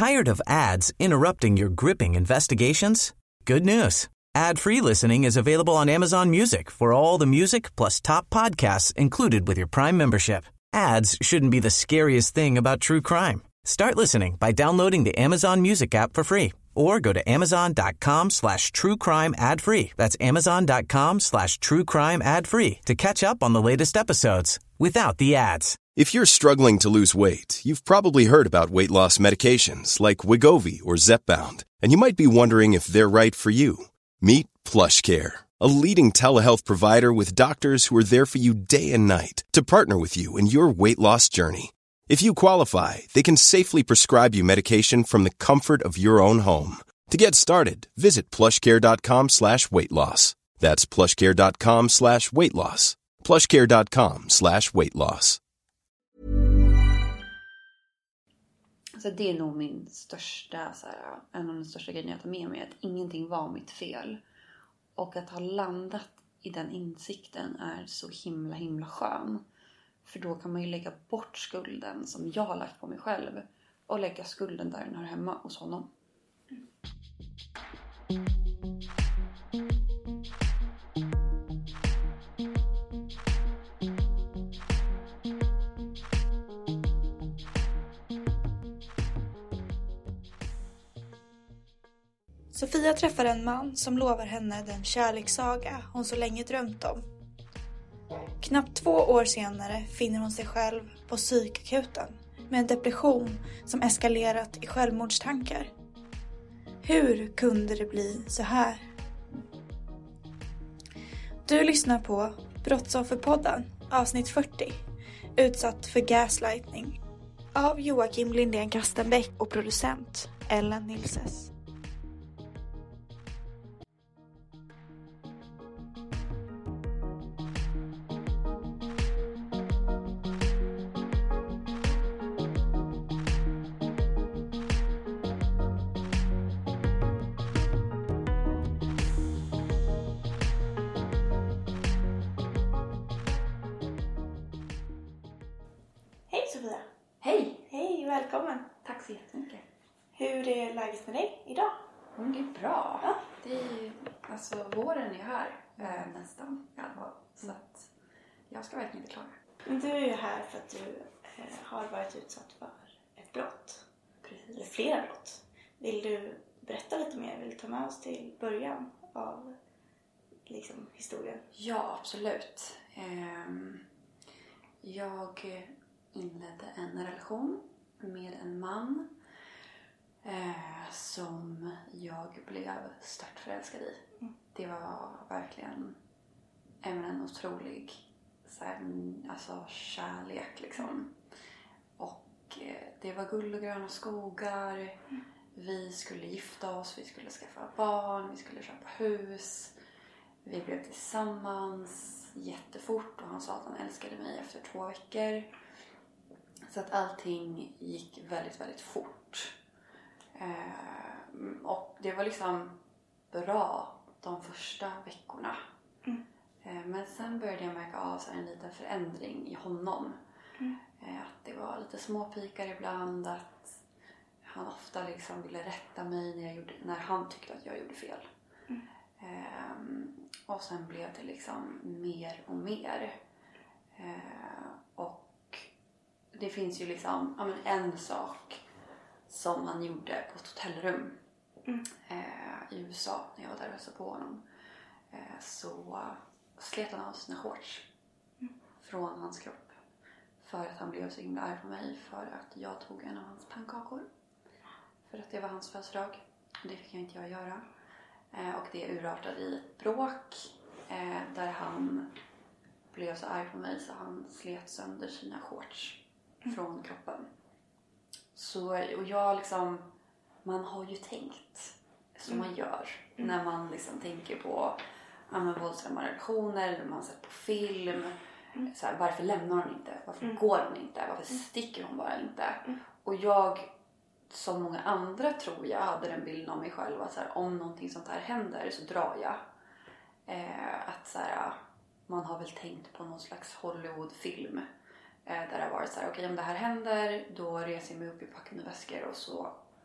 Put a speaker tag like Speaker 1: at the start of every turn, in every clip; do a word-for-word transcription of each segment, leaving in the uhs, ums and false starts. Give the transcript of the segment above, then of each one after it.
Speaker 1: Tired of ads interrupting your gripping investigations? Good news. Ad-free listening is available on Amazon Music for all the music plus top podcasts included with your Prime membership. Ads shouldn't be the scariest thing about true crime. Start listening by downloading the Amazon Music app for free or go to amazon.com slash true crime ad free. That's amazon.com slash true crime ad free to catch up on the latest episodes without the ads.
Speaker 2: If you're struggling to lose weight, you've probably heard about weight loss medications like Wegovy or Zepbound, and you might be wondering if they're right for you. Meet PlushCare, a leading telehealth provider with doctors who are there for you day and night to partner with you in your weight loss journey. If you qualify, they can safely prescribe you medication from the comfort of your own home. To get started, visit plushcare.com slash weight loss. That's plushcare.com slash weight loss. plushcare.com slash weight loss.
Speaker 3: Så det är nog min största, så här, en av de största grejerna jag tar med mig, att ingenting var mitt fel. Och att ha landat i den insikten är så himla himla skön. För då kan man ju lägga bort skulden som jag har lagt på mig själv. Och lägga skulden där den hör hemma hos honom.
Speaker 4: Sofia träffar en man som lovar henne den kärlekssaga hon så länge drömt om. Knappt två år senare finner hon sig själv på psykakuten med en depression som eskalerat i självmordstankar. Hur kunde det bli så här? Du lyssnar på Brottsofferpodden, avsnitt fyrtio, utsatt för gaslightning, av Joakim Lindén Kastenbäck och producent Ellen Nilses. Hej Sofia!
Speaker 3: Hej!
Speaker 4: Hej, välkommen!
Speaker 3: Tack så jättemycket.
Speaker 4: Hur är läget med dig idag?
Speaker 3: Mm, det är bra.
Speaker 4: Ja.
Speaker 3: Det är ju, alltså våren är här eh, nästan i alla fall. Så att jag ska verkligen inte klaga.
Speaker 4: Men du är ju här för att du eh, har varit utsatt för ett brott.
Speaker 3: Precis.
Speaker 4: Eller flera brott. Vill du berätta lite mer? Vill du ta med oss till början av liksom, historien?
Speaker 3: Ja, absolut. Ehm, jag inledde en relation med en man eh, som jag blev stört förälskad i.
Speaker 4: Mm.
Speaker 3: Det var verkligen en otrolig så här, alltså, kärlek liksom. Och eh, det var guld och gröna skogar.
Speaker 4: Mm.
Speaker 3: Vi skulle gifta oss, vi skulle skaffa barn, vi skulle köpa hus. Vi blev tillsammans jättefort och han sa att han älskade mig efter två veckor. Så att allting gick väldigt, väldigt fort. Eh, och det var liksom bra de första veckorna.
Speaker 4: Mm.
Speaker 3: Eh, men sen började jag märka av så här en liten förändring i honom.
Speaker 4: Mm.
Speaker 3: Eh, att det var lite småpikar ibland. Att han ofta liksom ville rätta mig när, jag gjorde, när han tyckte att jag gjorde fel.
Speaker 4: Mm.
Speaker 3: Eh, och sen blev det liksom mer och mer. Eh, och det finns ju liksom ja, men en sak som han gjorde på ett hotellrum
Speaker 4: Mm.
Speaker 3: eh, i U S A när jag var där och hälsade på honom. Eh, så slet han av sina shorts
Speaker 4: Mm.
Speaker 3: från hans kropp. För att han blev så himla arg på mig för att jag tog en av hans pannkakor. För att det var hans födelsedag. Det fick jag inte jag göra. Eh, och det urartade i ett bråk eh, där han blev så arg på mig så han slet sönder sina shorts
Speaker 4: Mm.
Speaker 3: från kroppen. Så, och jag liksom, man har ju tänkt som
Speaker 4: Mm.
Speaker 3: man gör
Speaker 4: Mm.
Speaker 3: när man liksom tänker på ja, men våldsamma relationer eller man sett på film.
Speaker 4: Mm.
Speaker 3: Så här, varför lämnar hon inte? Varför
Speaker 4: Mm.
Speaker 3: går hon inte? Varför
Speaker 4: Mm.
Speaker 3: sticker hon bara inte?
Speaker 4: Mm.
Speaker 3: Och jag, som många andra tror jag, hade den bilden av mig själv att så här, om någonting sånt här händer så drar jag. Eh, att så här, man har väl tänkt på någon slags Hollywoodfilm. Eh, där det har varit så här, okej okay, om det här händer då reser jag mig upp i packar med väskor och så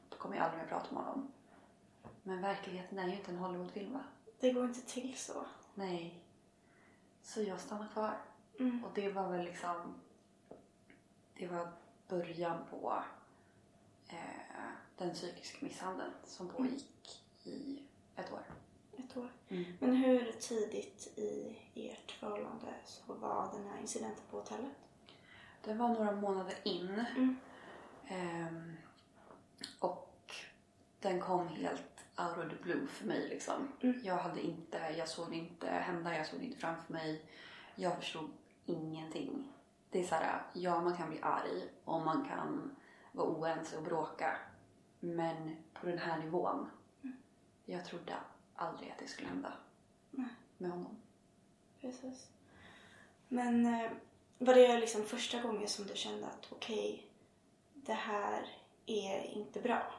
Speaker 3: kommer jag aldrig mer prata med honom. Men verkligheten är ju inte en Hollywoodfilm, va?
Speaker 4: Det går inte till så.
Speaker 3: Nej. Så jag stannar kvar.
Speaker 4: Mm.
Speaker 3: Och det var väl liksom... Det var början på eh, den psykiska misshandeln som pågick i ett år.
Speaker 4: Ett år.
Speaker 3: Mm.
Speaker 4: Men hur tidigt i ert förhållande så var den här incidenten på hotellet?
Speaker 3: Det var några månader in.
Speaker 4: Mm.
Speaker 3: Ehm, och den kom helt out of the blue för mig liksom.
Speaker 4: Mm.
Speaker 3: Jag hade inte, jag såg inte hända, jag såg inte framför mig. Jag förstod ingenting. Det är så här, ja man kan bli arg och man kan vara oense och bråka. Men på den här nivån,
Speaker 4: mm.
Speaker 3: jag trodde aldrig att det skulle hända
Speaker 4: Nej.
Speaker 3: med honom.
Speaker 4: Precis. Men eh, var det liksom första gången som du kände att okej, okay, det här är inte bra?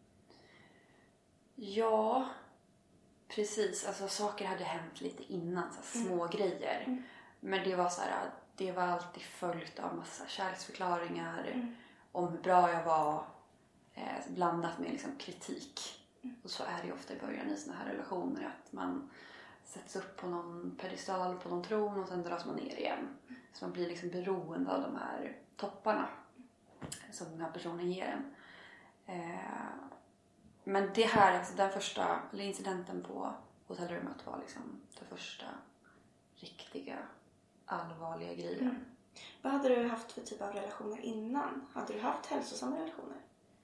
Speaker 3: Ja, precis. Alltså saker hade hänt lite innan, så små mm. grejer. Mm. Men det var så här, det var alltid följt av massa kärleksförklaringar mm. om hur bra jag var, eh, blandat med liksom kritik. Mm. Och så är det ju ofta i början i såna här relationer, att man sätts upp på någon pedestal, på någon tron, och sen dras man ner igen. Mm. Så man blir liksom beroende av de här topparna som den här personen ger en. Eh, men det här, alltså den första, eller incidenten på hotellrummet var liksom det första riktiga, allvarliga grejen. Mm.
Speaker 4: Vad hade du haft för typ av relationer innan? Hade du haft hälsosamma relationer?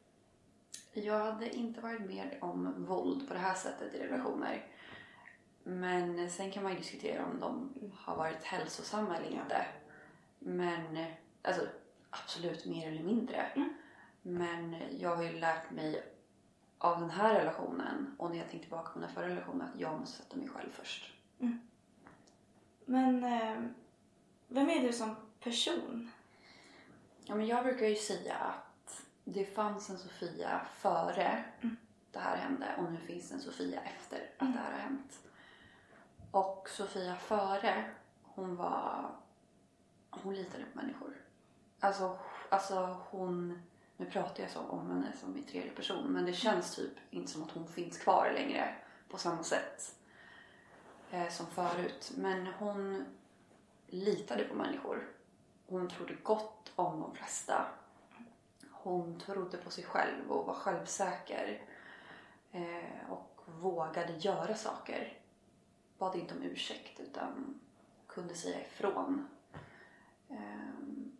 Speaker 3: Jag hade inte varit med om våld på det här sättet i relationer. Men sen kan man ju diskutera om de har varit hälsosamma eller inte. Men, alltså absolut mer eller mindre. Mm. Men jag har ju lärt mig av den här relationen, och när jag tänker tillbaka på den här förra relationen, att jag måste sätta mig själv först.
Speaker 4: Mm. Men eh, vem är du som person?
Speaker 3: Ja, men jag brukar ju säga att det fanns en Sofia före mm. det här hände, och nu finns en Sofia efter att mm. det här har hänt. Och Sofia före, hon var, hon litade på människor. Alltså, alltså hon, nu pratar jag så om henne som i tredje person, men det känns typ inte som att hon finns kvar längre på samma sätt eh, som förut. Men hon litade på människor. Hon trodde gott om de flesta. Hon trodde på sig själv och var självsäker. Eh, och vågade göra saker. Bad inte om ursäkt utan kunde säga ifrån. Eh,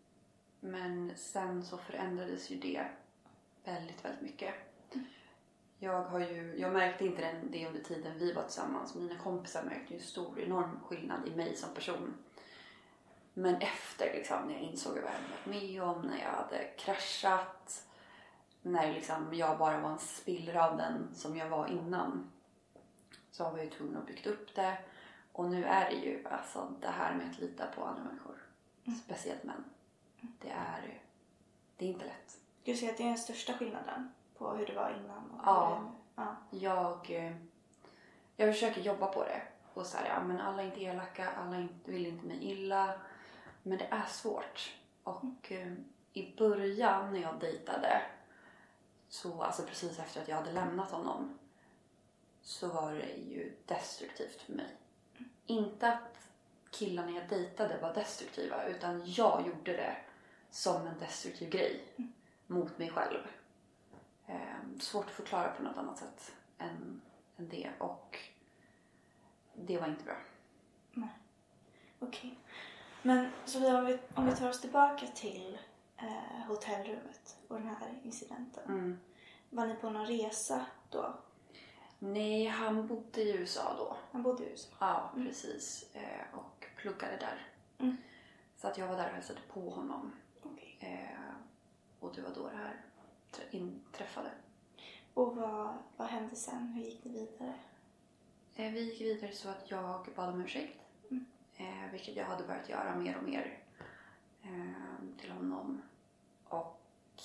Speaker 3: men sen så förändrades ju det väldigt, väldigt mycket. Jag har ju, jag märkte inte den, det under tiden vi var tillsammans. Mina kompisar märkte ju en stor, enorm skillnad i mig som person. Men efter liksom, när jag insåg vad jag hade varit med om, när jag hade kraschat, när liksom jag bara var en spillra av den som jag var innan, så har vi ju tvungen att bygga upp det. Och nu är det ju alltså det här med att lita på andra människor, mm. speciellt män. Det är, det är inte lätt.
Speaker 4: Du säger att det är den största skillnaden på hur det var innan? Och
Speaker 3: ja,
Speaker 4: ja. Jag,
Speaker 3: jag försöker jobba på det. Och så här, ja, men alla är inte elaka, alla inte, vill inte mig illa. Men det är svårt. Och eh, i början när jag dejtade, så, alltså precis efter att jag hade lämnat honom, så var det ju destruktivt för mig. Mm. Inte att killarna jag dejtade var destruktiva, utan jag gjorde det som en destruktiv grej mm. mot mig själv. Eh, svårt att förklara på något annat sätt än, än det. Och det var inte bra.
Speaker 4: Nej. Okej. Okay. Men så om vi, om vi tar oss tillbaka till eh, hotellrummet och den här incidenten. Mm. Var ni på någon resa då?
Speaker 3: Nej, han bodde i U S A då.
Speaker 4: Han bodde i U S A?
Speaker 3: Ja, mm. precis. Eh, och pluggade där. Mm. Så att jag var där och hälsade på honom.
Speaker 4: Okay.
Speaker 3: Eh, och det var då det här inträffade.
Speaker 4: Och vad, vad hände sen? Hur gick det vidare?
Speaker 3: Eh, vi gick vidare så att jag bad om ursäkt. Mm. Eh, vilket jag hade börjat göra mer och mer eh, till honom. Och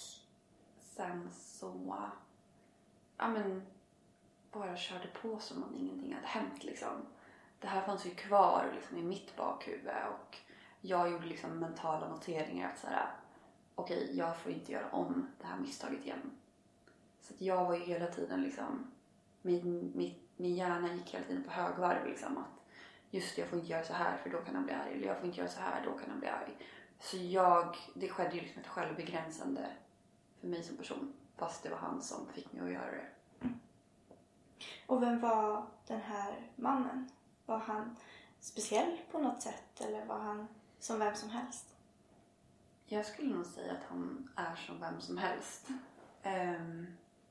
Speaker 3: sen så ja men bara körde på som om ingenting hade hänt liksom. Det här fanns ju kvar liksom i mitt bakhuvud, och jag gjorde liksom mentala noteringar att så här, okej, okay, jag får inte göra om det här misstaget igen. Så att jag var ju hela tiden liksom, min, min, min hjärna gick hela tiden på högvarv liksom, att just det, jag får inte göra så här för då kan han bli arg, eller jag får inte göra så här, då kan han bli arg. Så jag, det skedde ju liksom ett självbegränsande för mig som person, fast det var han som fick mig att göra det.
Speaker 4: Mm. Och vem var den här mannen? Var han speciell på något sätt, eller var han som vem som helst?
Speaker 3: Jag skulle nog säga att han är som vem som helst. Um,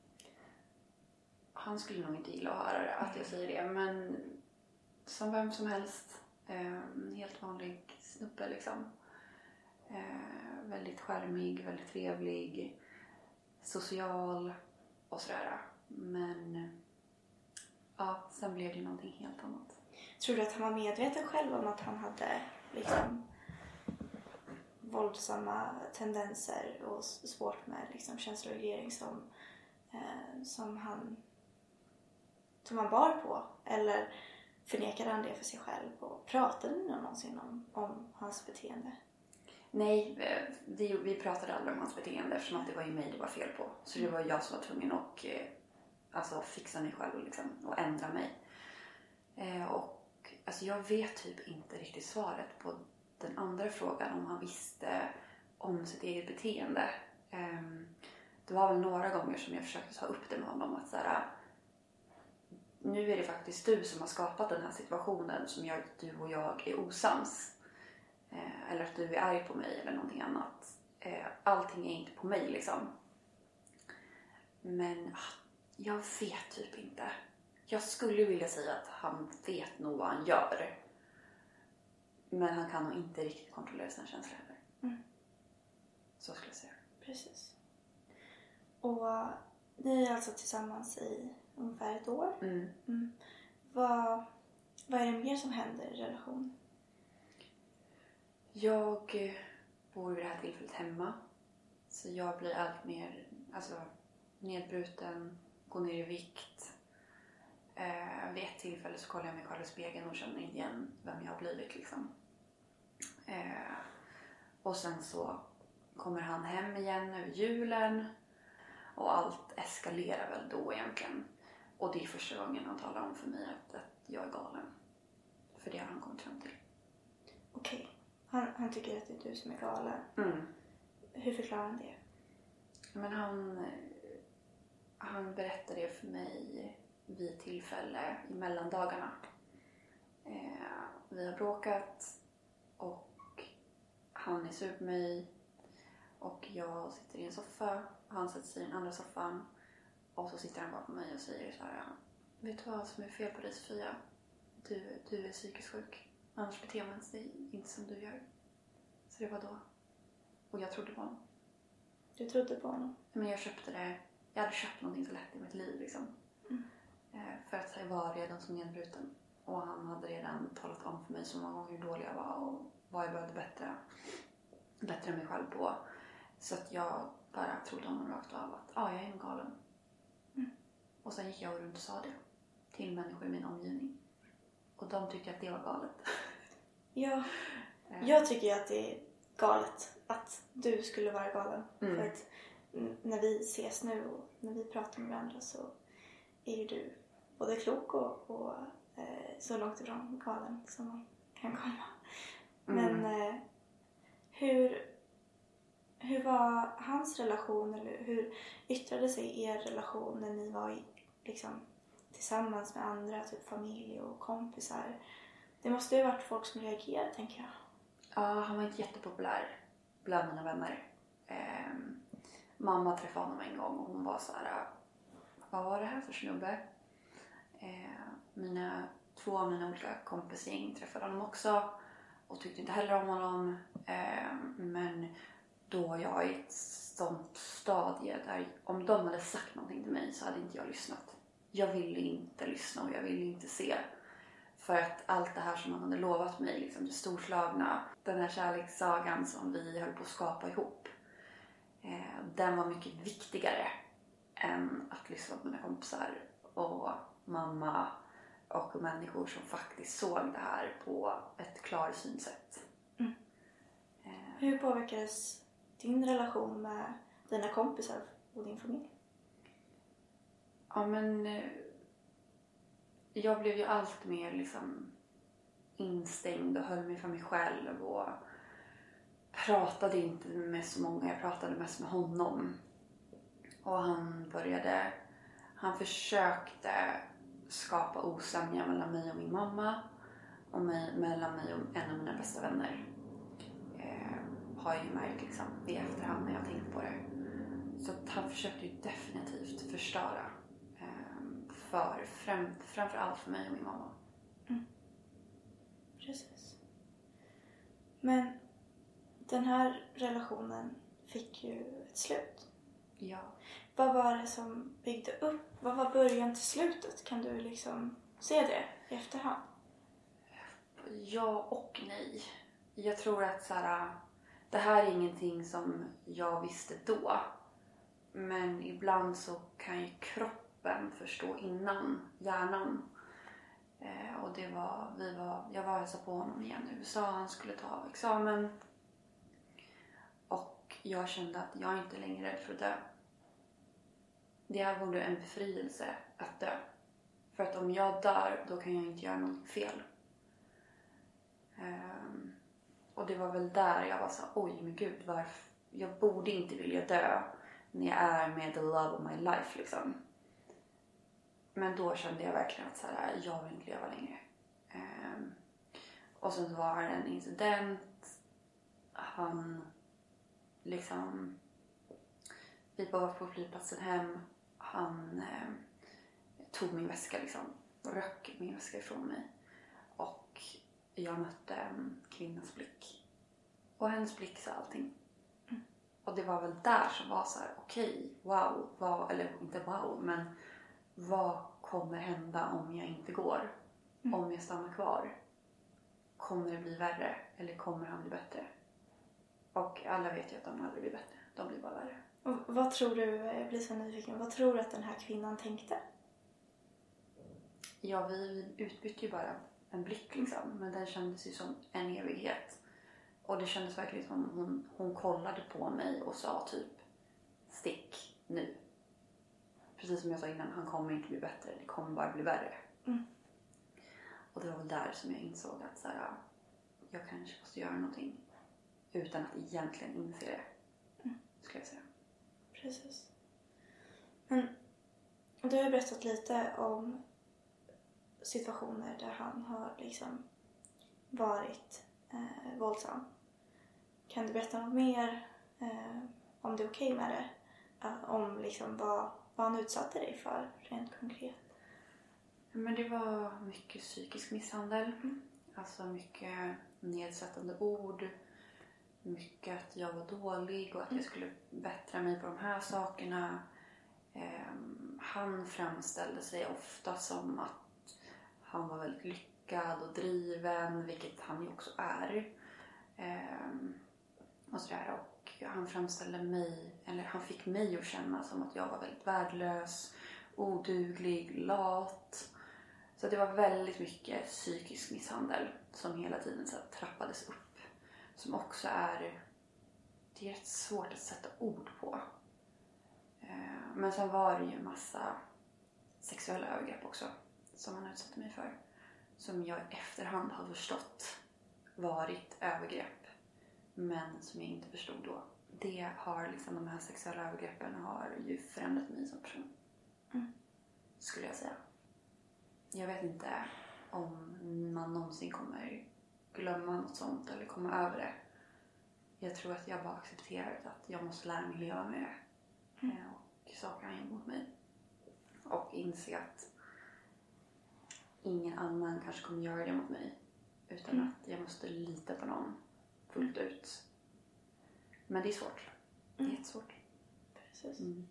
Speaker 3: han skulle nog inte gilla att höra det, att jag säger det. Men som vem som helst. Um, helt vanlig snubbe liksom. Uh, väldigt charmig, väldigt trevlig. Social och sådär. Men ja, sen blev det någonting helt annat.
Speaker 4: Tror du att han var medveten själv om att han hade liksom våldsamma tendenser och svårt med liksom känsloreglering som, eh, som han som han bar på? Eller förnekade han det för sig själv? Och pratade ni någonsin om, om hans beteende?
Speaker 3: Nej, det, vi pratade aldrig om hans beteende eftersom att det var ju mig det var fel på. Så det var jag som var tvungen att eh, alltså, fixa mig själv liksom, och ändra mig. Eh, och alltså, jag vet typ inte riktigt svaret på den andra frågan om han visste om sitt eget beteende. Um, det var väl några gånger som jag försökte ta upp det med honom. Att såhär, nu är det faktiskt du som har skapat den här situationen som gör att du och jag är osams. Uh, eller att du är arg på mig eller någonting annat. Uh, allting är inte på mig liksom. Men uh, jag vet typ inte. Jag skulle vilja säga att han vet nog vad han gör. Men han kan nog inte riktigt kontrollera sina känslor heller. Mm. Så skulle jag säga.
Speaker 4: Precis. Och ni är alltså tillsammans i ungefär ett år.
Speaker 3: Mm.
Speaker 4: Mm. Vad, vad är det mer som händer i relationen?
Speaker 3: Jag bor vid det här tillfället hemma. Så jag blir allt mer alltså, nedbruten, går ner i vikt. Eh, vid ett tillfälle så kollar jag mig själv i spegeln och känner inte igen vem jag har blivit liksom. Eh, och sen så kommer han hem igen över julen och allt eskalerar väl då egentligen. Och det är första gången han talar om för mig att, att jag är galen. För det har han kommit fram till.
Speaker 4: Okej. Okay. Han, han tycker att det är du som är galen.
Speaker 3: Mm.
Speaker 4: Hur förklarar han det?
Speaker 3: Men han, han berättade det för mig vid tillfälle i mellandagarna. Eh, vi har bråkat och han är sur på mig och jag sitter i en soffa och han sätter sig i den andra soffan och så sitter han bara på mig och säger så här: vet du vad som är fel på dig, Sofia? Du, du är psykiskt sjuk. Annars beter man sig inte som du gör. Så det var då. Och jag trodde på honom.
Speaker 4: Du trodde på honom?
Speaker 3: Men jag köpte det. Jag hade köpt någonting så lätt i mitt liv liksom. Mm. För att jag var redan så nedbruten. Och han hade redan talat om för mig så många gånger hur dålig jag var. Och vad jag behövde bättre, bättre mig själv på. Så att jag bara trodde honom rakt av att ah, jag är en galen. Mm. Och sen gick jag runt och sa det till människor i min omgivning. Och de tyckte att det var galet.
Speaker 4: Ja, jag tycker att det är galet att du skulle vara galen. Mm. För att när vi ses nu och när vi pratar med varandra så är ju du både klok och, och eh, så långt ifrån galen som man kan komma. Men mm. eh, hur, hur var hans relation, eller hur yttrade sig er relation när ni var i, liksom, tillsammans med andra, typ familj och kompisar? Det måste ju ha varit folk som reagerade, tänker jag.
Speaker 3: Ja, han var inte jättepopulär bland mina vänner. Eh, mamma träffade honom en gång och hon var så här: vad var det här för snubbe? Eh, mina, två av mina olika kompisgäng träffade honom också och tyckte inte heller om honom. Eh, men då jag i ett sånt stadie där om de hade sagt någonting till mig så hade inte jag lyssnat. Jag ville inte lyssna och jag ville inte se. För att allt det här som han hade lovat mig, liksom det storslagna, den här kärlekssagan som vi höll på att skapa ihop, eh, den var mycket viktigare än att lyssna på mina kompisar och mamma och människor som faktiskt såg det här på ett klarsynsätt. Mm.
Speaker 4: Eh. Hur påverkades din relation med dina kompisar och din familj?
Speaker 3: Ja, men eh, jag blev ju allt mer liksom instängd och höll mig för mig själv och pratade inte med så många. Jag pratade mest med honom. Och han började, han försökte skapa osämja mellan mig och min mamma och mig, mellan mig och en av mina bästa vänner. Eh, har jag ju märkt liksom i efterhand när jag tänkt på det. Så att han försökte ju definitivt förstöra eh, för fram, framförallt för mig och min mamma.
Speaker 4: Mm. Precis. Men den här relationen fick ju ett slut.
Speaker 3: Ja.
Speaker 4: Vad var det som byggde upp? Vad var början till slutet? Kan du liksom se det i efterhand?
Speaker 3: Ja och nej. Jag tror att så här, det här är ingenting som jag visste då. Men ibland så kan ju kroppen förstå innan hjärnan. Eh, och det var, vi var, jag var och hälsade på honom igen i U S A. Han skulle ta examen. Och jag kände att jag inte längre är rädd för att dö. Det här vore en befrielse att dö. För att om jag dör, då kan jag inte göra något fel. Um, och det var väl där jag var så, oj men gud, varför? Jag borde inte vilja dö när jag är med the love of my life liksom. Men då kände jag verkligen att så här, jag vill inte leva längre. Um, och sen var det en incident. Han liksom, vi var på flygplatsen hem. Han eh, tog min väska liksom, och röck min väska ifrån mig. Och jag mötte en kvinnas blick. Och hennes blick sa allting. Mm. Och det var väl där som var så här: okej, okay, wow, vad, eller inte wow, men vad kommer hända om jag inte går? Mm. Om jag stannar kvar? Kommer det bli värre eller kommer han bli bättre? Och alla vet ju att de aldrig blir bättre. De blir bara värre.
Speaker 4: Och vad tror du, jag blir så nyfiken, vad tror du att den här kvinnan tänkte?
Speaker 3: Ja, vi utbytte ju bara en blick liksom. Men den kändes ju som en evighet. Och det kändes verkligen som hon, hon kollade på mig och sa typ: stick nu. Precis som jag sa innan, han kommer inte bli bättre. Det kommer bara bli värre. Mm. Och det var väl där som jag insåg att så här, jag kanske måste göra någonting. Utan att egentligen inse det. Mm. Skulle jag säga.
Speaker 4: Precis. Men du har berättat lite om situationer där han har liksom varit eh, våldsam. Kan du berätta något mer eh, om det är okej med det? Uh, om liksom vad, vad han utsatte dig för rent konkret?
Speaker 3: Men det var mycket psykisk misshandel. Mm. Alltså mycket nedsättande ord. Mycket att jag var dålig och att jag skulle bättra mig på de här sakerna. Um, han framställde sig ofta som att han var väldigt lyckad och driven, vilket han ju också är. Um, och sådär. Och han framställde mig, eller han fick mig att känna som att jag var väldigt värdelös, oduglig, lat. Så det var väldigt mycket psykisk misshandel som hela tiden så trappades upp. Som också är, det är rätt svårt att sätta ord på. Men sen var det ju en massa sexuella övergrepp också som han utsatte mig för. Som jag i efterhand har förstått varit övergrepp. Men som jag inte förstod då. Det har liksom, de här sexuella övergreppen har ju förändrat mig som person. Mm. Skulle jag säga. Jag vet inte om man någonsin kommer glömma något sånt eller komma över det. Jag tror att jag bara accepterar att jag måste lära mig leva med det. Mm. Och saker han gjort mot mig. Och inse att ingen annan kanske kommer göra det mot mig. Utan mm. att jag måste lita på någon fullt ut. Men det är svårt. Det är mm. jättesvårt.
Speaker 4: Precis. Mm.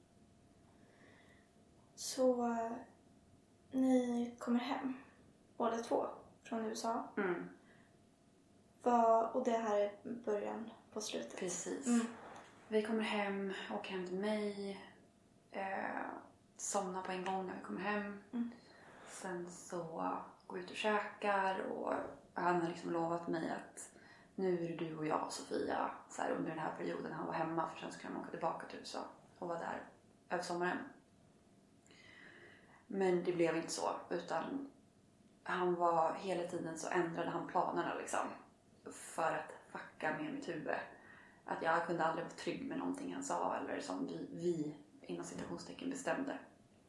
Speaker 4: Så ni kommer hem båda två från U S A. Mm. Vad, och det här är början på slutet.
Speaker 3: Precis. Mm. Vi kommer hem, åker hem till mig. Eh, somnar på en gång när vi kommer hem. Mm. Sen så går vi ut och käkar. Och han har liksom lovat mig att nu är det du och jag, Sofia. Så här, under den här perioden han var hemma. För sen så kan han åka tillbaka till U S A. Och vara där över sommaren. Men det blev inte så, utan han var hela tiden så ändrade han planerna liksom. För att fucka med mitt huvud. Att jag kunde aldrig vara trygg med någonting han sa eller som vi, vi inom citationstecken bestämde.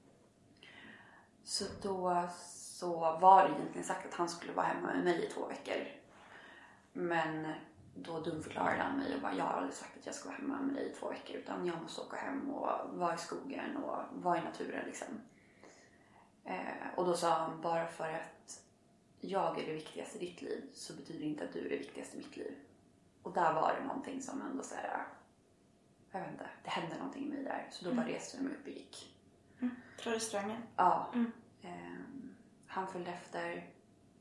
Speaker 3: Så då så var det egentligen sagt att han skulle vara hemma med mig i två veckor. Men då dumförklarade han mig och bara, jag har aldrig sagt att jag ska vara hemma med dig i två veckor. Utan jag måste åka hem och vara i skogen och vara i naturen liksom. Eh, och då sa han, bara för att jag är det viktigaste i ditt liv så betyder det inte att du är det viktigaste i mitt liv. Och där var det någonting som ändå så här, jag vet inte, det hände någonting i mig där. Så då bara reste jag mig upp och gick.
Speaker 4: Mm. Från restaurangen?
Speaker 3: Ja. Mm. Eh, han följde efter.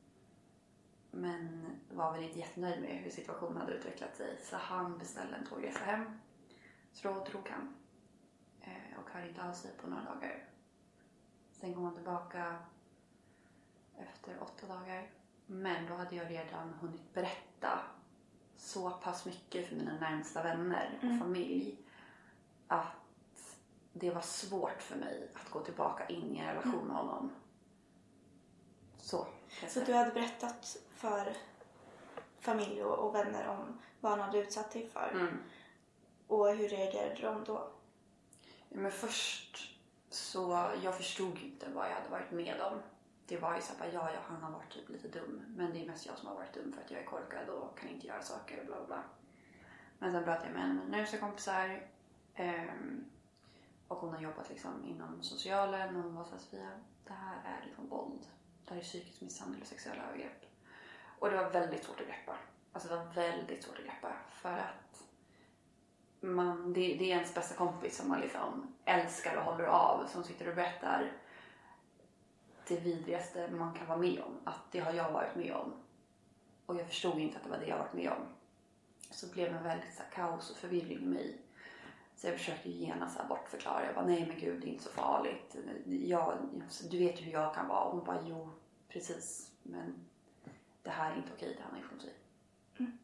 Speaker 3: Men var väl inte jättenöjd med hur situationen hade utvecklat sig. Så han beställde en tågresa hem. Så då drog han. Eh, och hörde inte av sig på några dagar. Sen kom han tillbaka efter åtta dagar. Men då hade jag redan hunnit berätta så pass mycket för mina närmsta vänner och mm. familj. Att det var svårt för mig att gå tillbaka in i en relation med honom. Så.
Speaker 4: Så du hade berättat för familj och, och vänner om vad han hade utsatt dig för. Mm. Och hur reagerade de då?
Speaker 3: Ja, men först så jag förstod inte vad jag hade varit med om. Det var ju så att ja, ja, han har varit typ lite dum. Men det är mest jag som har varit dum för att jag är korkad och kan inte göra saker och bla bla. Men sen pratade jag med en närmsta kompisar. Um, och hon har jobbat liksom inom socialen. Och hon var så här, Sofia, det här är liksom våld. Det här är psykisk misshandel och sexuella övergrepp. Och det var väldigt svårt att greppa. Alltså det var väldigt svårt att greppa. För att man, det, det är ens bästa kompis som man liksom älskar och håller av. Som sitter och berättar det vidrigaste man kan vara med om. Att det har jag varit med om. Och jag förstod inte att det var det jag varit med om. Så blev det väldigt så här, kaos och förvirring i mig. Så jag försökte genast så här bortförklara. Jag bara, nej men gud, det är inte så farligt. Jag, du vet ju hur jag kan vara. Och hon bara, jo, precis. Men det här är inte okej, det han har gjort mot sig.
Speaker 4: Mm.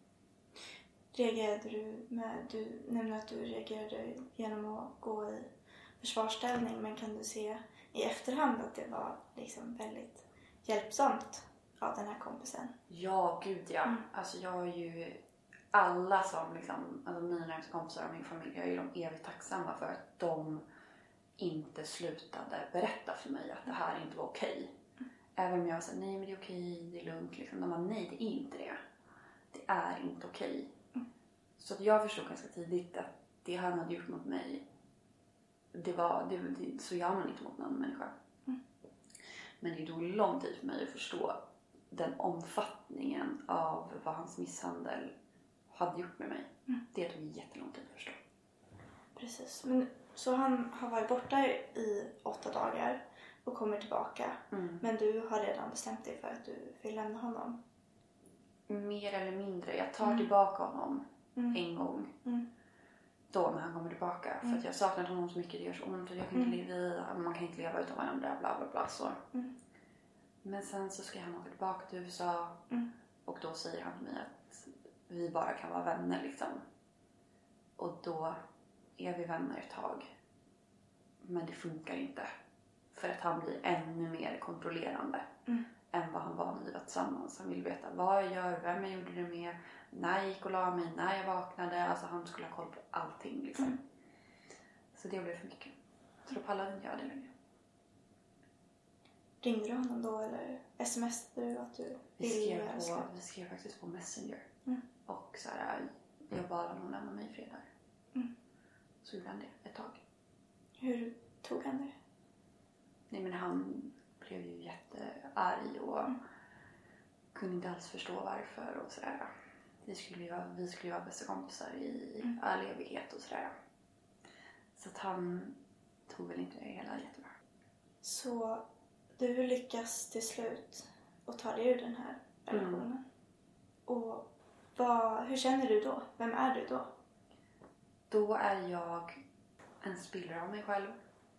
Speaker 4: Reagerade du med, du nämnde att du reagerade genom att gå i försvarsställning. Men kan du se i efterhand att det var liksom väldigt hjälpsamt av den här kompisen?
Speaker 3: Ja, gud ja. Mm. Alltså jag har ju alla som liksom, alltså mina närmaste kompisar och min familj, jag är ju de evigt tacksamma för att de inte slutade berätta för mig att det här inte var okej. Mm. Även om jag sa nej men det är okej, det är lugnt liksom. De bara, nej det är inte det. Det är inte okej. Mm. Så att jag förstod ganska tidigt att det han hade gjort mot mig, det var, det, det, så gör man inte mot någon människa. Mm. Men det tog lång tid för mig att förstå den omfattningen av vad hans misshandel hade gjort med mig. Mm. Det tog jättelång tid att förstå.
Speaker 4: Precis. Men, så han har varit borta i åtta dagar och kommer tillbaka. Mm. Men du har redan bestämt dig för att du vill lämna honom?
Speaker 3: Mer eller mindre. Jag tar mm. tillbaka honom mm. en gång. Mm. Då när han kommer tillbaka. Mm. För att jag saknar honom så mycket. Det gör så ont. Och jag kan inte mm. leva, man kan inte leva utan varandra. Bla bla bla. Så. Mm. Men sen så ska han åka tillbaka till U S A. Mm. Och då säger han till mig att vi bara kan vara vänner liksom. Och då är vi vänner ett tag. Men det funkar inte. För att han blir ännu mer kontrollerande. Mm. Än vad han var när vi var tillsammans. Han vill veta vad jag gör, vem jag gjorde det med. När jag gick och la mig, när jag vaknade. Alltså han skulle ha koll på allting liksom. Mm. Så det blev för mycket. Så då pallade inte jag det längre.
Speaker 4: Ringde du honom då eller smsade du att du
Speaker 3: vi skrev, på, vi skrev faktiskt på Messenger. Mm. Och så här, jag bad honom lämna mig i fred där. Mm. Så gjorde han det ett tag.
Speaker 4: Hur tog han det?
Speaker 3: Nej men han blev ju jättearg och mm. kunde inte alls förstå varför och sådär. Vi skulle ju vara, vi skulle ju vara bästa kompisar i mm. all evighet och sådär. Så att han tog väl inte det hela jättebra.
Speaker 4: Så du lyckas till slut och ta dig ur den här relationen. Mm. Och vad, hur känner du då? Vem är du då?
Speaker 3: Då är jag en spillra av mig själv.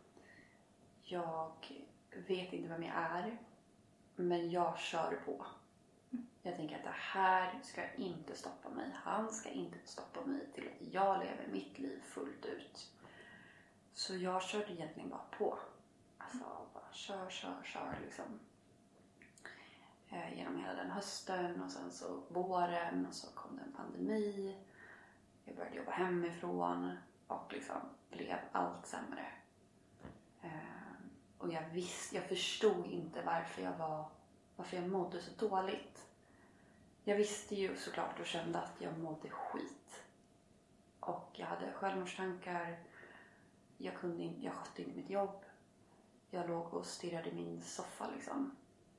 Speaker 3: Jag vet inte vem jag är. Men jag kör på. Mm. Jag tänker att det här ska inte stoppa mig. Han ska inte stoppa mig till att jag lever mitt liv fullt ut. Så jag körde egentligen bara på. Alltså bara kör, kör, kör liksom. Eh, genom hela den hösten och sen så våren och så kom det en pandemi. Jag började jobba hemifrån och liksom blev allt sämre. Eh, och jag visste, jag förstod inte varför jag var, varför jag mådde så dåligt. Jag visste ju såklart och kände att jag mådde skit. Och jag hade självmordstankar. Jag kunde inte, jag skötte inte mitt jobb. Jag låg och stirrade i min soffa liksom.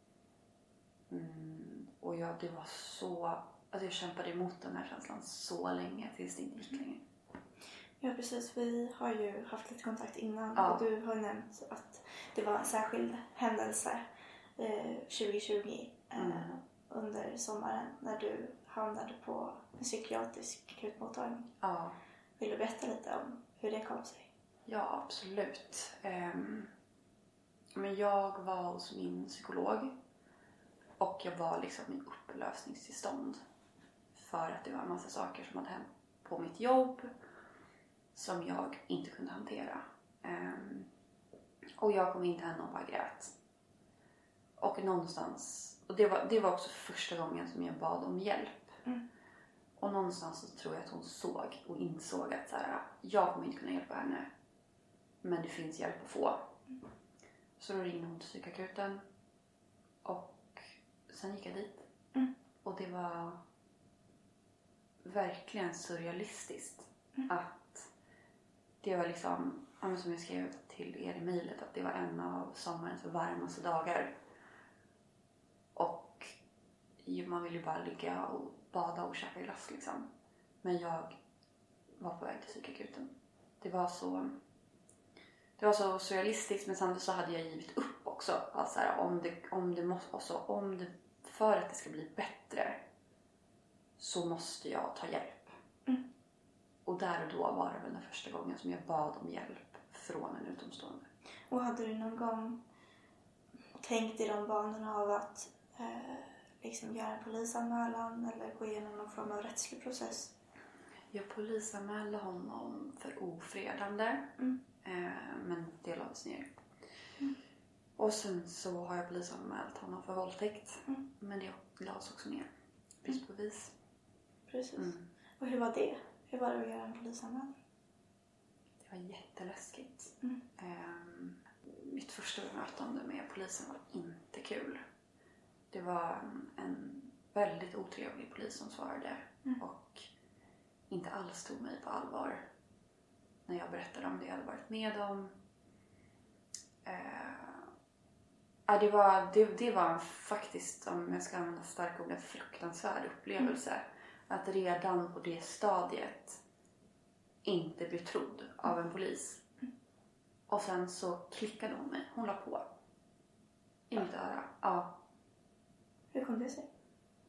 Speaker 3: Mm, och jag, det var så... Alltså jag kämpade emot den här känslan så länge tills det inte gick längre.
Speaker 4: Ja, precis. Vi har ju haft lite kontakt innan.
Speaker 3: Ja.
Speaker 4: Och du har nämnt att det var en särskild händelse eh, tjugo tjugo eh,
Speaker 3: Mm.
Speaker 4: under sommaren när du hamnade på en psykiatrisk akutmottagning.
Speaker 3: Ja.
Speaker 4: Vill du berätta lite om hur det kom sig?
Speaker 3: Ja, absolut. Um, men jag var hos min psykolog. Och jag var liksom i upplösningstillstånd. För att det var en massa saker som hade hänt på mitt jobb. Som jag inte kunde hantera. Um, och jag kom in till henne och bara grät. Och någonstans... Och det var, det var också första gången som jag bad om hjälp.
Speaker 4: Mm.
Speaker 3: Och någonstans så tror jag att hon såg och insåg att så här, jag kommer inte kunna hjälpa henne. Men det finns hjälp att få. Mm. Så då ringde hon till psykakuten. Och sen gick jag dit.
Speaker 4: Mm.
Speaker 3: Och det var verkligen surrealistiskt. Mm. Att det var liksom, som jag skrev till er i mejlet, att det var en av sommarens varmaste dagar. Och man ville ju bara ligga och bada och käka glass liksom. Men jag var på väg till psykakuten. Det var så... Det var så surrealistiskt, men samtidigt så hade jag givit upp också. Alltså här, om det, om det måste, alltså, om det, för att det ska bli bättre så måste jag ta hjälp.
Speaker 4: Mm.
Speaker 3: Och där och då var det väl den första gången som jag bad om hjälp från en utomstående.
Speaker 4: Och hade du någon gång tänkt i de banorna av att eh, liksom göra en polisanmälan eller gå igenom någon form av rättslig process?
Speaker 3: Jag polisanmälde honom för ofredande.
Speaker 4: Mm.
Speaker 3: Men det lades ner.
Speaker 4: Mm.
Speaker 3: Och sen så har jag polisanmält honom för våldtäkt.
Speaker 4: Mm.
Speaker 3: Men det lades också ner. Bristbevis.
Speaker 4: Precis.
Speaker 3: Mm.
Speaker 4: Och hur var det? Hur var det att göra en polisanmälan?
Speaker 3: Det var jätteläskigt.
Speaker 4: Mm.
Speaker 3: Um, mitt första bemötande med polisen var inte kul. Det var en, en väldigt otrevlig polis som svarade.
Speaker 4: Mm.
Speaker 3: Och inte alls tog mig på allvar. När jag berättade om det jag hade varit med om. Eh, det, var, det, det var faktiskt, om jag ska använda starka ord, en fruktansvärd upplevelse. Mm. Att redan på det stadiet inte bli trodd av en polis. Mm. Och sen så klickade hon mig. Hon la på. I mitt öra. Ja.
Speaker 4: Hur kom det sig?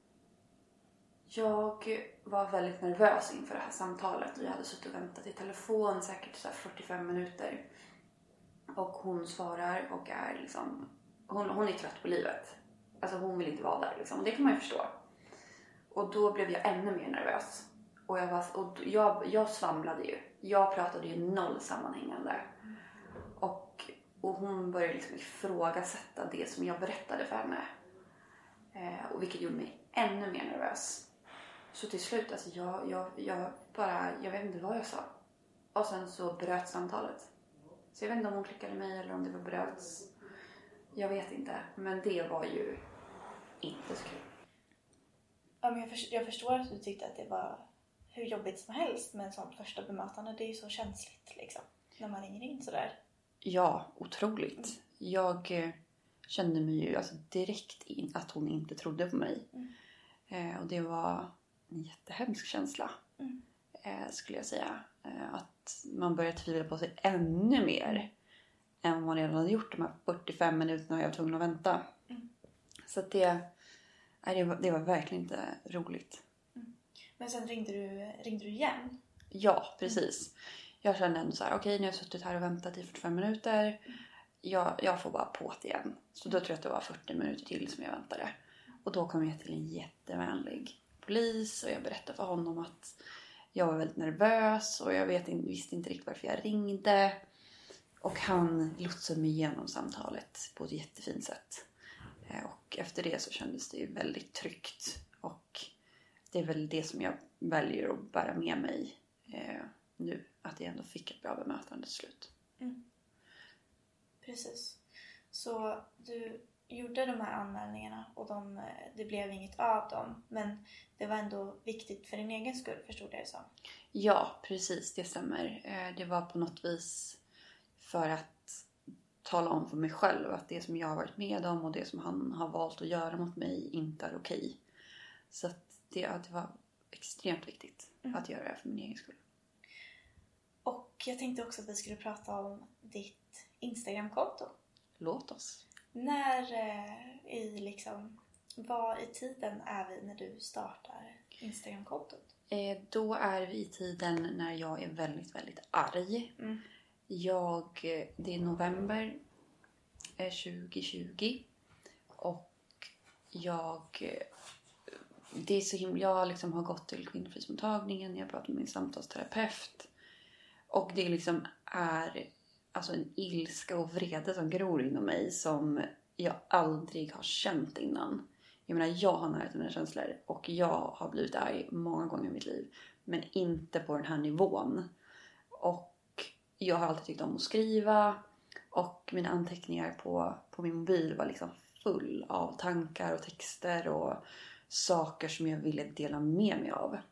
Speaker 3: Jag var väldigt nervös inför det här samtalet. Och jag hade suttit och väntat i telefon säkert så här fyrtiofem minuter. Och hon svarar och är liksom... Hon, hon är trött på livet. Alltså hon vill inte vara där liksom. Det kan man ju förstå. Och då blev jag ännu mer nervös. Och jag, var, och jag, jag svamlade ju. Jag pratade ju noll sammanhängande. Och, och hon började liksom ifrågasätta det som jag berättade för henne. Eh, och vilket gjorde mig ännu mer nervös. Så till slut, alltså jag, jag, jag bara, jag vet inte vad jag sa. Och sen så bröt samtalet. Så jag vet inte om hon klickade mig eller om det var bröts. Jag vet inte. Men det var ju inte så kul.
Speaker 4: Ja, men jag, för, jag förstår att du tyckte att det var hur jobbigt som helst med en sån första bemötande. Det är ju så känsligt liksom. När man ringer in sådär.
Speaker 3: Ja, otroligt. Jag eh, kände mig ju alltså, direkt in att hon inte trodde på mig.
Speaker 4: Mm.
Speaker 3: Eh, och det var en jättehemsk känsla.
Speaker 4: Mm.
Speaker 3: Eh, skulle jag säga. Eh, att man börjar tvivla på sig ännu mer. Än vad man redan hade gjort de här fyrtiofem minuterna jag var tvungen att vänta.
Speaker 4: Mm.
Speaker 3: Så att det, nej, det, var, det var verkligen inte roligt.
Speaker 4: Mm. Men sen ringde du, ringde du igen?
Speaker 3: Ja, precis. Jag kände ändå så här, okej okay, nu har jag suttit här och väntat i fyrtiofem minuter. Mm. Jag, jag får bara på det igen. Så då tror jag att det var fyrtio minuter till som jag väntade. Och då kom jag till en jättevänlig polis. Och jag berättade för honom att jag var väldigt nervös. Och jag vet, visste inte riktigt varför jag ringde. Och han lotsade mig igenom samtalet på ett jättefint sätt. Och efter det så kändes det ju väldigt tryggt. Och det är väl det som jag väljer att bära med mig eh, nu. Att jag ändå fick ett bra bemötande till slut.
Speaker 4: Mm. Precis. Så du gjorde de här anmälningarna och de, det blev inget av dem. Men det var ändå viktigt för din egen skull, förstod jag det som.
Speaker 3: Ja, precis. Det stämmer. Eh, det var på något vis för att tala om för mig själv att det som jag har varit med om och det som han har valt att göra mot mig inte är okej. Så att det, ja, det var extremt viktigt mm. att göra det för min egen skull.
Speaker 4: Och jag tänkte också att vi skulle prata om ditt Instagramkonto.
Speaker 3: Låt oss.
Speaker 4: När eh, i liksom, var i tiden är vi när du startar Instagramkontot?
Speaker 3: Eh, då är vi i tiden när jag är väldigt, väldigt arg. Mm. Jag, det är november tjugo tjugo och jag, det är så himla, jag liksom har gått till kvinnofridsmottagningen, jag har pratat med min samtalsterapeut och det liksom är alltså en ilska och vrede som gror inom mig som jag aldrig har känt innan. Jag menar, jag har nära till mina känslor och jag har blivit arg många gånger i mitt liv, men inte på den här nivån. Och jag har alltid tyckt om att skriva och mina anteckningar på, på min mobil var liksom full av tankar och texter och saker som jag ville dela med mig av.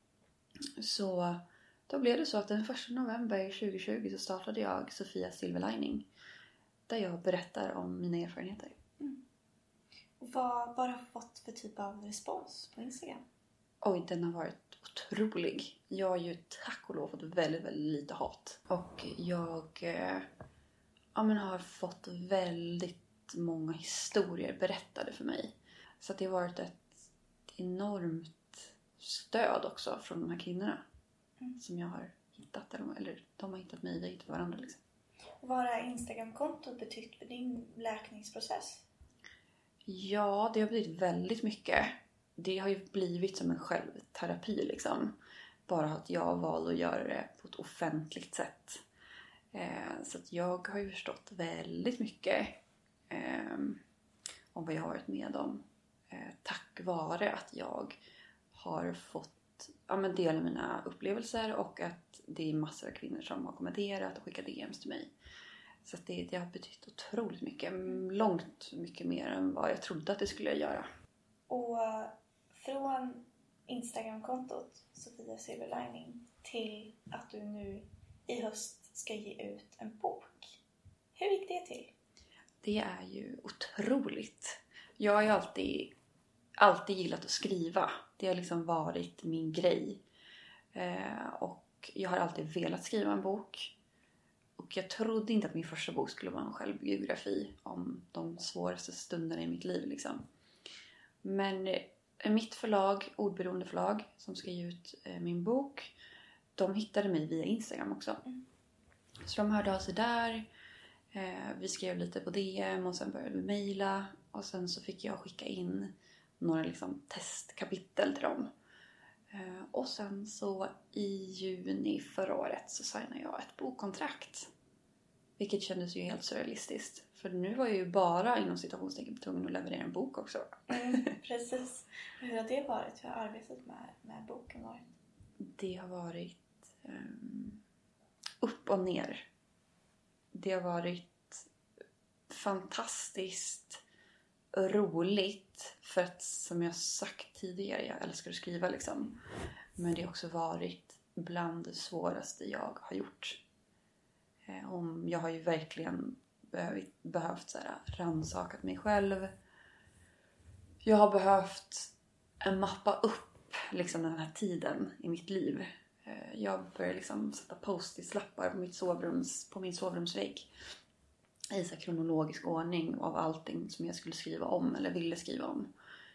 Speaker 3: Så då blev det så att den första november tjugo tjugo så startade jag Sofia Silver Lining där jag berättar om mina erfarenheter.
Speaker 4: Mm. Vad, vad har du fått för typ av respons på Instagram?
Speaker 3: Oj, den har varit otrolig. Jag har ju tack och lov fått väldigt, väldigt lite hat. Och jag eh, ja, men har fått väldigt många historier berättade för mig. Så att det har varit ett enormt stöd också från de här kvinnorna. Mm. Som jag har hittat. Eller, eller de har hittat mig, vi har hittat varandra liksom.
Speaker 4: Vad har Instagramkontot betytt för din läkningsprocess?
Speaker 3: Ja, det har blivit väldigt mycket. Det har ju blivit som en självterapi liksom. Bara att jag valde att göra det på ett offentligt sätt. Eh, så att jag har ju förstått väldigt mycket eh, om vad jag har varit med om. Eh, tack vare att jag har fått ja, men dela mina upplevelser och att det är massor av kvinnor som har kommenterat och skickat D M's till mig. Så att det, det har betytt otroligt mycket. Långt mycket mer än vad jag trodde att det skulle göra.
Speaker 4: Och från Instagramkontot Sofia Silver Lining till att du nu i höst ska ge ut en bok. Hur gick det till?
Speaker 3: Det är ju otroligt. Jag har ju alltid, alltid gillat att skriva. Det har liksom varit min grej. Eh, och jag har alltid velat skriva en bok. Och jag trodde inte att min första bok skulle vara en självbiografi om de svåraste stunderna i mitt liv liksom. Men mitt förlag, Ordberoende förlag, som ska ge ut min bok, de hittade mig via Instagram också. Mm. Så de hörde av sig där. Vi skrev lite på D M och sen började vi mejla. Och sen så fick jag skicka in några liksom testkapitel till dem. Och sen så i juni förra året så signade jag ett bokkontrakt. Vilket kändes ju helt surrealistiskt. För nu var jag ju bara inom citationstecken tvungen att leverera en bok också.
Speaker 4: Mm, precis. Hur har det varit? Hur har arbetet med, med boken varit?
Speaker 3: Det har varit um, upp och ner. Det har varit fantastiskt roligt. För att som jag sagt tidigare, jag älskar att skriva liksom. Men det har också varit bland det svåraste jag har gjort. Om jag har ju verkligen behövt, behövt så här, rannsakat mig själv. Jag har behövt mappa upp liksom, den här tiden i mitt liv. Jag började liksom sätta post-it-lappar på, mitt sovrums, på min sovrumsvägg. I så här, kronologisk ordning av allting som jag skulle skriva om eller ville skriva om.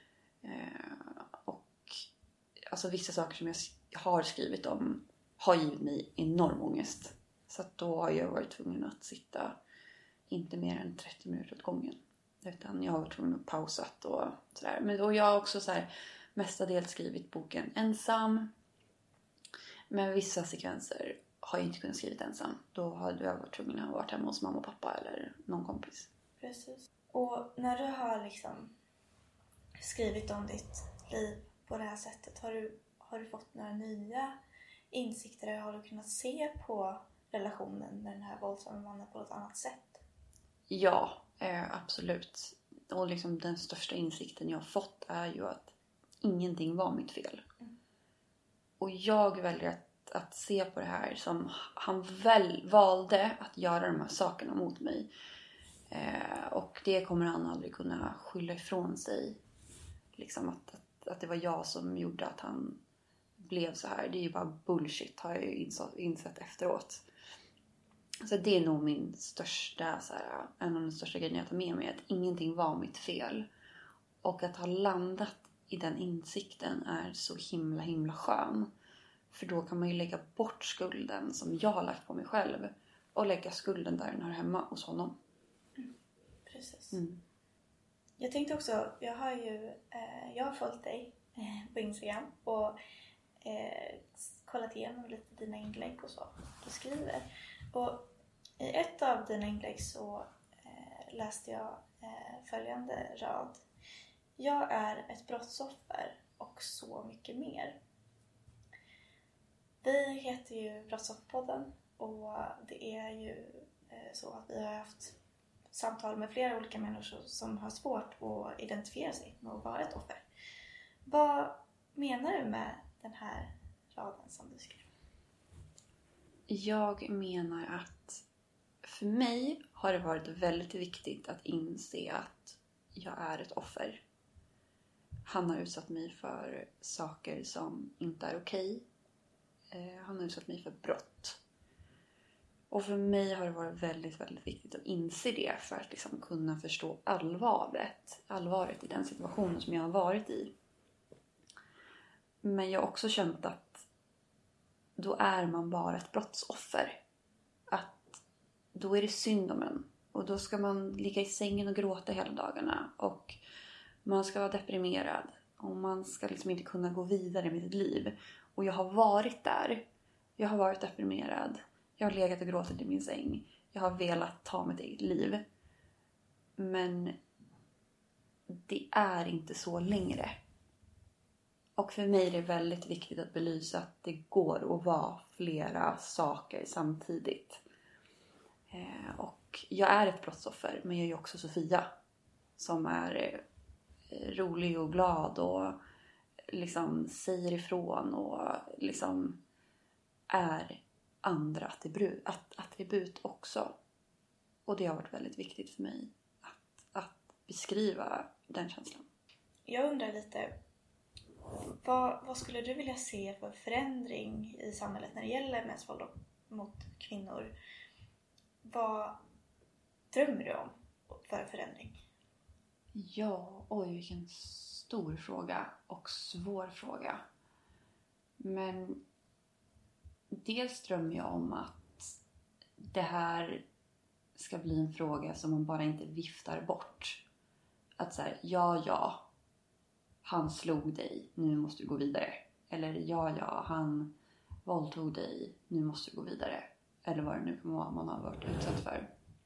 Speaker 3: Och alltså, vissa saker som jag har skrivit om har givit mig enorm ångest. Så att då har jag varit tvungen att sitta inte mer än trettio minuter åt gången. Utan jag har varit tvungen att pausat och sådär. Men då har jag också så här mestadels skrivit boken ensam. Men vissa sekvenser har jag inte kunnat skriva ensam. Då hade jag varit tvungen att vara hemma hos mamma och pappa eller någon kompis.
Speaker 4: Precis. Och när du har liksom skrivit om ditt liv på det här sättet, har du, har du fått några nya insikter eller har du kunnat se på relationen med den här våldsamma mannen på ett annat sätt?
Speaker 3: Ja, eh, absolut. Och liksom den största insikten jag har fått är ju att ingenting var mitt fel. Mm. Och jag väljer att, att se på det här som han väl valde att göra de här sakerna mot mig. Eh, och det kommer han aldrig kunna skylla ifrån sig. Liksom att, att, att det var jag som gjorde att han blev så här. Det är ju bara bullshit, har jag ju insett, insett efteråt. Så det är nog min största, så här, en av de största grejerna jag tar med mig. Att ingenting var mitt fel. Och att ha landat i den insikten är så himla himla skön. För då kan man ju lägga bort skulden som jag har lagt på mig själv. Och lägga skulden där den hör hemma hos honom.
Speaker 4: Mm, precis.
Speaker 3: Mm.
Speaker 4: Jag tänkte också, jag har ju eh, jag har följt dig eh, på Instagram. Och eh, kollat igenom lite dina inlägg och så. Du skriver. Och i ett av dina inlägg så eh, läste jag eh, följande rad. Jag är ett brottsoffer och så mycket mer. Vi heter ju Brottsofferpodden och det är ju eh, så att vi har haft samtal med flera olika människor som har svårt att identifiera sig med att vara ett offer. Vad menar du med den här raden som du skrev?
Speaker 3: Jag menar att för mig har det varit väldigt viktigt att inse att jag är ett offer. Han har utsatt mig för saker som inte är okej. Han har utsatt mig för brott. Och för mig har det varit väldigt, väldigt viktigt att inse det för att liksom kunna förstå allvaret. Allvaret i den situationen som jag har varit i. Men jag har också känt att då är man bara ett brottsoffer. Att då är det synd om en. Och då ska man ligga i sängen och gråta hela dagarna. Och man ska vara deprimerad. Och man ska liksom inte kunna gå vidare med sitt liv. Och jag har varit där. Jag har varit deprimerad. Jag har legat och gråtit i min säng. Jag har velat ta mitt eget liv. Men det är inte så längre. Och för mig är det väldigt viktigt att belysa att det går att vara flera saker samtidigt. Eh, och jag är ett brottsoffer, men jag är ju också Sofia. Som är eh, rolig och glad och liksom säger ifrån och liksom är andra attribut, attribut också. Och det har varit väldigt viktigt för mig att, att beskriva den känslan.
Speaker 4: Jag undrar lite, vad, vad skulle du vilja se för förändring i samhället när det gäller mäns våld mot kvinnor? Vad drömmer du om för förändring?
Speaker 3: Ja, oj vilken stor fråga och svår fråga. Men dels drömmer jag om att det här ska bli en fråga som man bara inte viftar bort. Att så här, ja, ja, han slog dig, nu måste du gå vidare. Eller ja, ja, han våldtog dig, nu måste du gå vidare. Eller vad det nu kan vara man har varit utsatt för.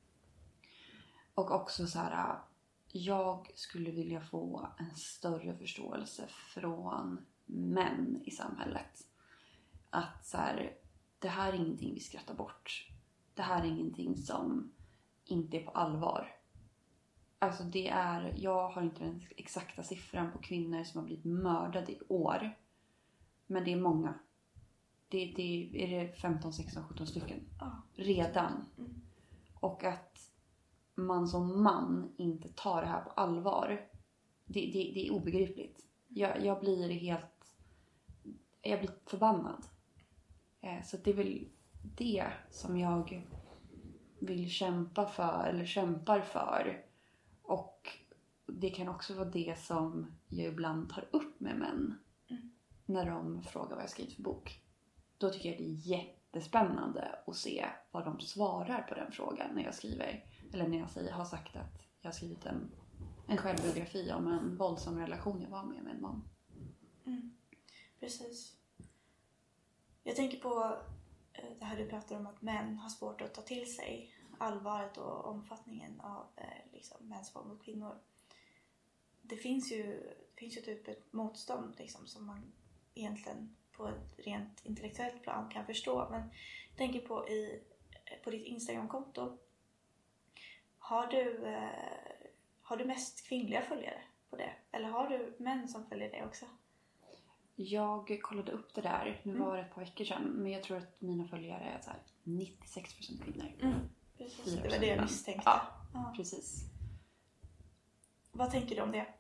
Speaker 3: Och också så här, jag skulle vilja få en större förståelse från män i samhället. Att så här, det här är ingenting vi skrattar bort. Det här är ingenting som inte är på allvar. Alltså det är, jag har inte den exakta siffran på kvinnor som har blivit mördade i år. Men det är många. Det, det är det femton, sexton, sjutton stycken. Redan. Och att man som man inte tar det här på allvar. Det, det, det är obegripligt. Jag, jag blir helt... Jag blir förbannad. Så det är väl det som jag vill kämpa för. Eller kämpar för. Och det kan också vara det som jag ibland tar upp med män. Mm. När de frågar vad jag skrivit för bok. Då tycker jag det är jättespännande att se vad de svarar på den frågan när jag skriver. Eller när jag säger, har sagt att jag har skrivit en, en självbiografi om en våldsam relation jag var med med en man.
Speaker 4: Mm. Precis. Jag tänker på det här du pratar om att män har svårt att ta till sig allvaret och omfattningen av eh, liksom, mäns våld mot kvinnor. Det finns ju, det finns ju typ ett motstånd liksom, som man egentligen på ett rent intellektuellt plan kan förstå. Men jag tänker på, i, på ditt Instagram-konto. Har du, eh, har du mest kvinnliga följare på det? Eller har du män som följer det också?
Speaker 3: Jag kollade upp det där. Nu
Speaker 4: Mm.
Speaker 3: var det ett par veckor sedan. Men jag tror att mina följare är så här nittiosex procent kvinnor.
Speaker 4: Mm. Precis, det var det jag misstänkte.
Speaker 3: Ja,
Speaker 4: Ja.
Speaker 3: precis.
Speaker 4: Vad tänker du om det?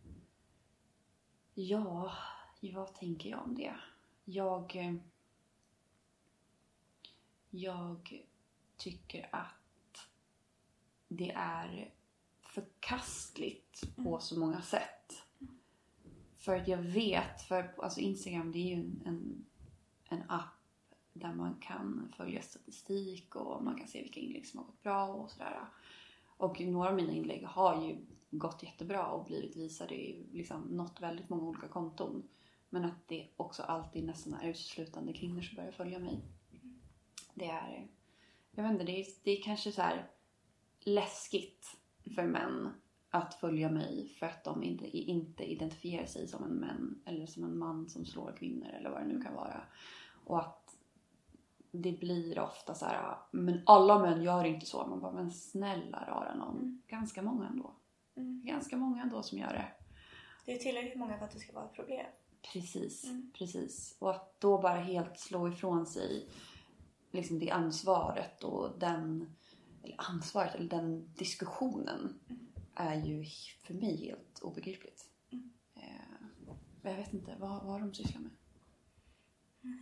Speaker 3: Ja, vad tänker jag om det? Jag... eh, Jag tycker att det är förkastligt på så många sätt. För att jag vet, för alltså Instagram, det är ju en, en, en app där man kan följa statistik och man kan se vilka inlägg som har gått bra och sådär. Och några av mina inlägg har ju gått jättebra och blivit visade i liksom nått väldigt många olika konton. Men att det också alltid nästan är uteslutande kvinnor som börjar följa mig. Det är, jag vet inte, det är, det är kanske så här läskigt för män att följa mig för att de inte, inte identifierar sig som en man eller som en man som slår kvinnor eller vad det nu kan vara. Och att det blir ofta så här, men alla män gör inte så. Man bara, men snälla rara någon. Mm. Ganska många ändå. Mm. Ganska många ändå som gör det.
Speaker 4: Det är tillräckligt många för att det ska vara ett problem.
Speaker 3: Precis,
Speaker 4: mm.
Speaker 3: precis. Och att då bara helt slå ifrån sig liksom det ansvaret och den, eller ansvaret eller den diskussionen mm. är ju för mig helt obegripligt. Mm. Eh, jag vet inte, vad, vad har de sysslat med? Mm.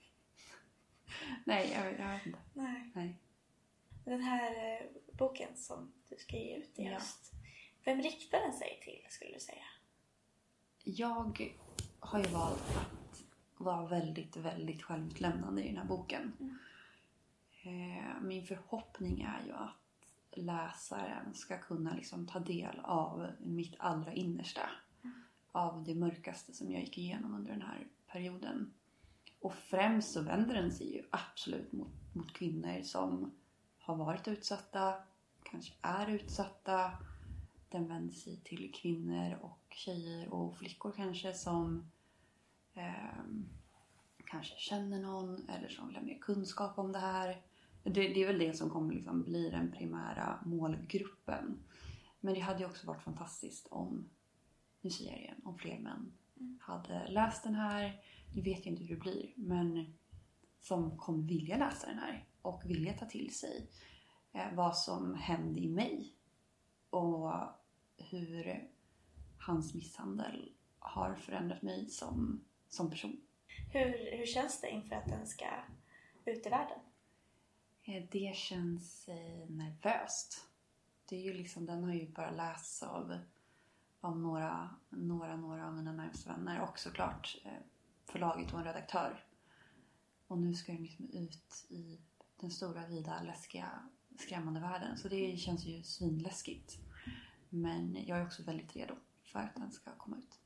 Speaker 3: Nej, jag, jag vet inte.
Speaker 4: Nej.
Speaker 3: Nej.
Speaker 4: Den här eh, boken som du ska ge ut i
Speaker 3: ja.
Speaker 4: höst. Vem riktar den sig till, skulle du säga?
Speaker 3: Jag har ju valt att vara väldigt, väldigt självutlämnande i den här boken. Mm. Eh, min förhoppning är ju att läsaren ska kunna liksom ta del av mitt allra innersta. Mm. Av det mörkaste som jag gick igenom under den här perioden. Och främst så vänder den sig ju absolut mot, mot kvinnor som har varit utsatta, kanske är utsatta. Den vänder sig till kvinnor och tjejer och flickor kanske som eh, kanske känner någon eller som vill ha mer kunskap om det här. Det, det är väl det som kommer liksom bli den primära målgruppen. Men det hade ju också varit fantastiskt om, nu säger jag igen, om fler män mm. hade läst den här. Nu vet jag inte hur det blir, men som kommer vilja läsa den här och vilja ta till sig eh, vad som hände i mig och hur hans misshandel har förändrat mig som, som person.
Speaker 4: Hur, hur känns det inför att den ska ut i världen?
Speaker 3: Eh, det känns eh, nervöst. Det är ju liksom, den har ju bara lästs av, av några, några, några av mina närmaste vänner och såklart eh, förlaget och en redaktör. Och nu ska den liksom ut i den stora, vida, läskiga, skrämmande världen. Så det känns ju svinläskigt. Men jag är också väldigt redo för att den ska komma ut.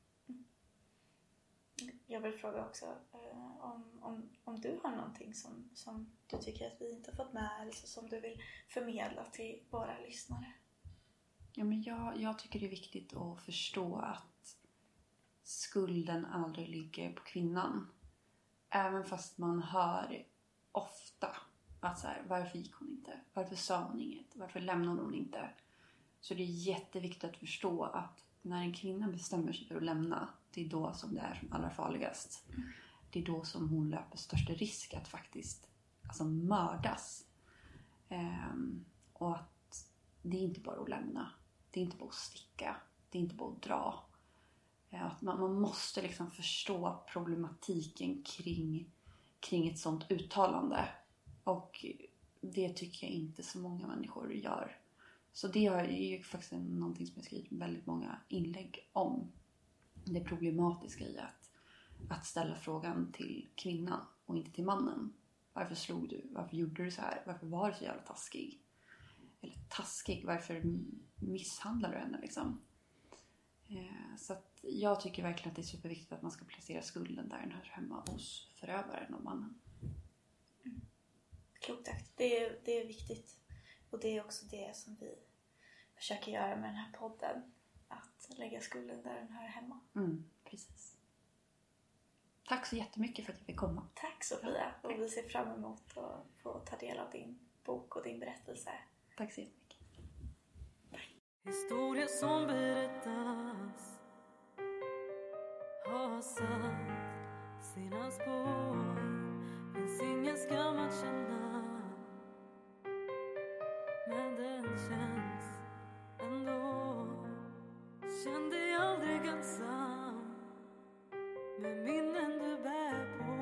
Speaker 4: Jag vill fråga också eh, om, om, om du har någonting som, som du tycker att vi inte har fått med. Eller som du vill förmedla till våra lyssnare.
Speaker 3: Ja, men jag, jag tycker det är viktigt att förstå att skulden aldrig ligger på kvinnan. Även fast man hör ofta att så här, varför gick hon inte? Varför sa hon inget? Varför lämnade hon inte? Så det är jätteviktigt att förstå att när en kvinna bestämmer sig för att lämna, det är då som det är som allra farligast. Mm. Det är då som hon löper största risk att faktiskt alltså, mördas. Ehm, och att det är inte bara att lämna. Det är inte bara att sticka. Det är inte bara att dra. Att man, man måste liksom förstå problematiken kring, kring ett sånt uttalande. Och det tycker jag inte så många människor gör. Så det är ju faktiskt någonting som jag skrivit väldigt många inlägg om. Det problematiska i att, att ställa frågan till kvinnan och inte till mannen. Varför slog du? Varför gjorde du så här? Varför var du så jävla taskig? Eller taskig, varför misshandlar du henne liksom? Så att jag tycker verkligen att det är superviktigt att man ska placera skulden där den hör hemma hos förövaren och mannen.
Speaker 4: klokt sagt. Det är, det är viktigt. Och det är också det som vi försöker göra med den här podden. Att lägga skulden där den hör hemma.
Speaker 3: Mm, precis. Tack så jättemycket för att jag fick komma.
Speaker 4: Tack Sofia. Och vi ser fram emot att få ta del av din bok och din berättelse.
Speaker 3: Tack så jättemycket.
Speaker 5: Historia som berättas har satt sina spår. Finns ingen skam att känna, men den känns ändå. Känn dig aldrig ensam med minnen du bär på.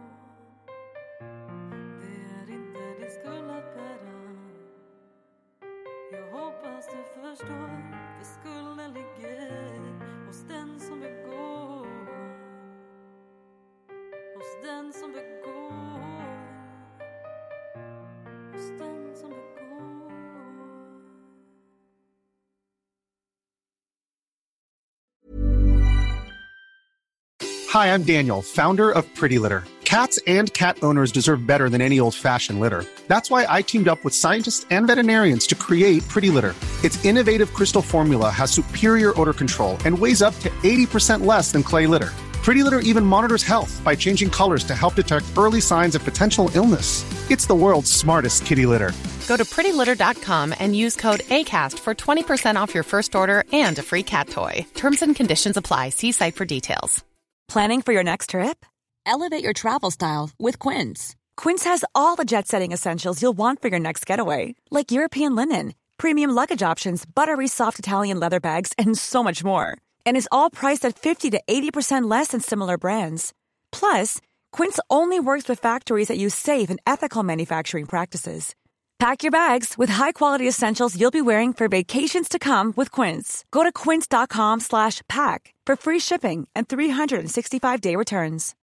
Speaker 5: Det är inte din skuld att bära. Jag hoppas du förstår, för skulden ligger hos den som begår. Hos den som begår. Hos den som begår.
Speaker 6: Hi, I'm Daniel, founder of Pretty Litter. Cats and cat owners deserve better than any old-fashioned litter. That's why I teamed up with scientists and veterinarians to create Pretty Litter. Its innovative crystal formula has superior odor control and weighs up to eighty percent less than clay litter. Pretty Litter even monitors health by changing colors to help detect early signs of potential illness. It's the world's smartest kitty litter.
Speaker 7: Go to pretty litter dot com and use code ACAST for twenty percent off your first order and a free cat toy. Terms and conditions apply. See site for details.
Speaker 8: Planning for your next trip?
Speaker 9: Elevate your travel style with Quince.
Speaker 8: Quince has all the jet-setting essentials you'll want for your next getaway, like European linen, premium luggage options, buttery soft Italian leather bags, and so much more. And is all priced at fifty to eighty percent less than similar brands. Plus, Quince only works with factories that use safe and ethical manufacturing practices. Pack your bags with high-quality essentials you'll be wearing for vacations to come with Quince. Go to quince dot com slash pack for free shipping and three sixty-five day returns.